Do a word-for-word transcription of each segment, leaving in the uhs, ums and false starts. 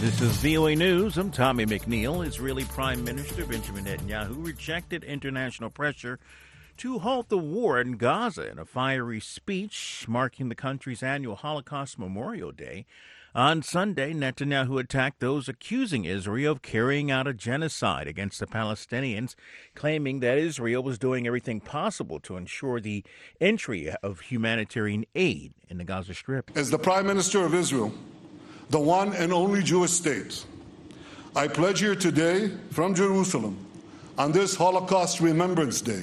This is V O A News. I'm Tommy McNeil. Israeli Prime Minister Benjamin Netanyahu rejected international pressure to halt the war in Gaza in a fiery speech marking the country's annual Holocaust Memorial Day. On Sunday, Netanyahu attacked those accusing Israel of carrying out a genocide against the Palestinians, claiming that Israel was doing everything possible to ensure the entry of humanitarian aid in the Gaza Strip. As the Prime Minister of Israel, the one and only Jewish state, I pledge here today from Jerusalem on this Holocaust Remembrance Day.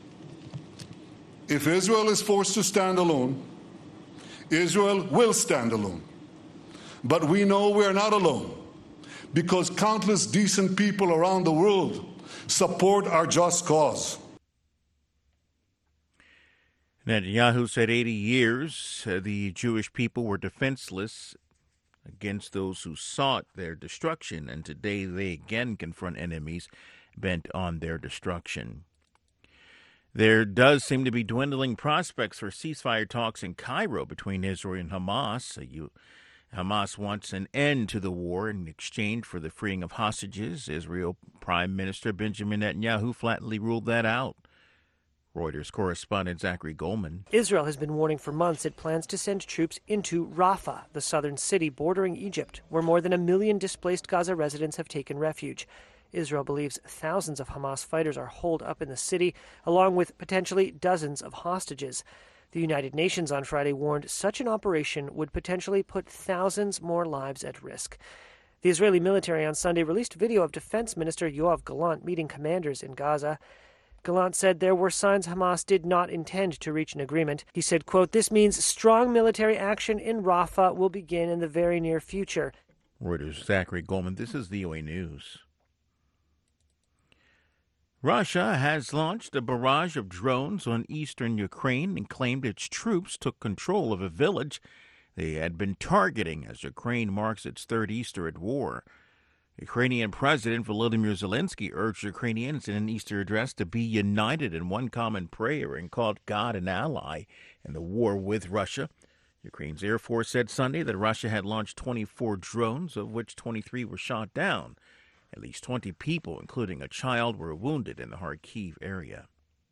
If Israel is forced to stand alone, Israel will stand alone. But we know we're not alone because countless decent people around the world support our just cause. Netanyahu said eighty years uh, the Jewish people were defenseless against those who sought their destruction, and today they again confront enemies bent on their destruction. There does seem to be dwindling prospects for ceasefire talks in Cairo between Israel and Hamas. Uh, you, Hamas wants an end to the war in exchange for the freeing of hostages. Israel Prime Minister Benjamin Netanyahu flatly ruled that out. Reuters correspondent Zachary Goldman. Israel has been warning for months it plans to send troops into Rafah, the southern city bordering Egypt, where more than a million displaced Gaza residents have taken refuge. Israel believes thousands of Hamas fighters are holed up in the city, along with potentially dozens of hostages. The United Nations on Friday warned such an operation would potentially put thousands more lives at risk. The Israeli military on Sunday released video of Defense Minister Yoav Gallant meeting commanders in Gaza. Gallant said there were signs Hamas did not intend to reach an agreement. He said, quote, "This means strong military action in Rafah will begin in the very near future." Reuters' Zachary Goldman. This is V O A News. Russia has launched a barrage of drones on eastern Ukraine and claimed its troops took control of a village they had been targeting as Ukraine marks its third Easter at war. Ukrainian President Volodymyr Zelensky urged Ukrainians in an Easter address to be united in one common prayer and called God an ally in the war with Russia. Ukraine's Air Force said Sunday that Russia had launched twenty-four drones, of which twenty-three were shot down. At least twenty people, including a child, were wounded in the Kharkiv area.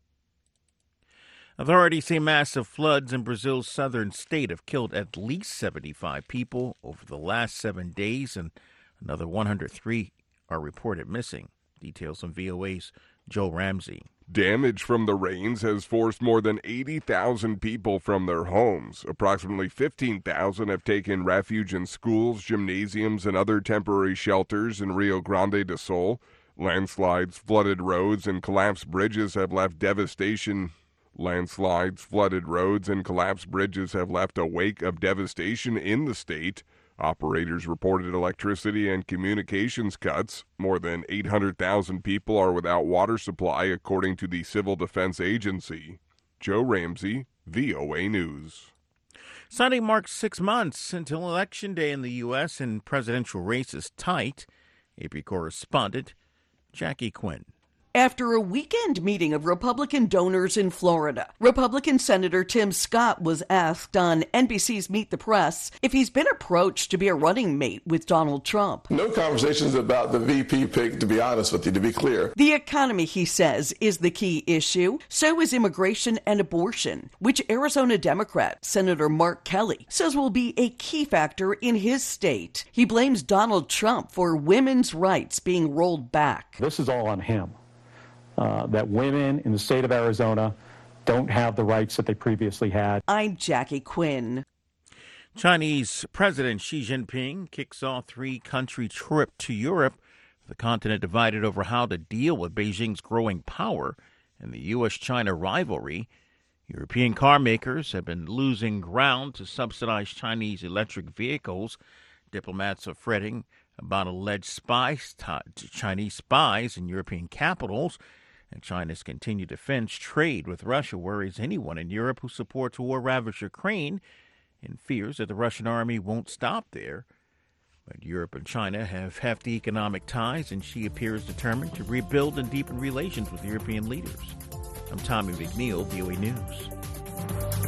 Authorities say massive floods in Brazil's southern state have killed at least seventy-five people over the last seven days, and another one hundred three are reported missing. Details from V O A's Joe Ramsey. Damage from the rains has forced more than eighty thousand people from their homes. Approximately fifteen thousand have taken refuge in schools, gymnasiums, and other temporary shelters in Rio Grande do Sul. Landslides, flooded roads, and collapsed bridges have left devastation. Landslides, flooded roads, and collapsed bridges have left a wake of devastation in the state. Operators reported electricity and communications cuts. More than eight hundred thousand people are without water supply, according to the Civil Defense Agency. Joe Ramsey, V O A News. Sunday marks six months until Election Day in the U S and presidential race is tight. A P correspondent Jackie Quinn. After a weekend meeting of Republican donors in Florida, Republican Senator Tim Scott was asked on N B C's Meet the Press if he's been approached to be a running mate with Donald Trump. No conversations about the V P pick, to be honest with you, to be clear. The economy, he says, is the key issue. So is immigration and abortion, which Arizona Democrat Senator Mark Kelly says will be a key factor in his state. He blames Donald Trump for women's rights being rolled back. This is all on him. Uh, that women in the state of Arizona don't have the rights that they previously had. I'm Jackie Quinn. Chinese President Xi Jinping kicks off three-country trip to Europe, the continent divided over how to deal with Beijing's growing power and the U S China rivalry. European car makers have been losing ground to subsidize Chinese electric vehicles. Diplomats are fretting about alleged spies, Chinese spies in European capitals. And China's continued defense trade with Russia worries anyone in Europe who supports war-ravaged Ukraine and fears that the Russian army won't stop there. But Europe and China have hefty economic ties, and Xi appears determined to rebuild and deepen relations with European leaders. I'm Tommy McNeil, V O A News.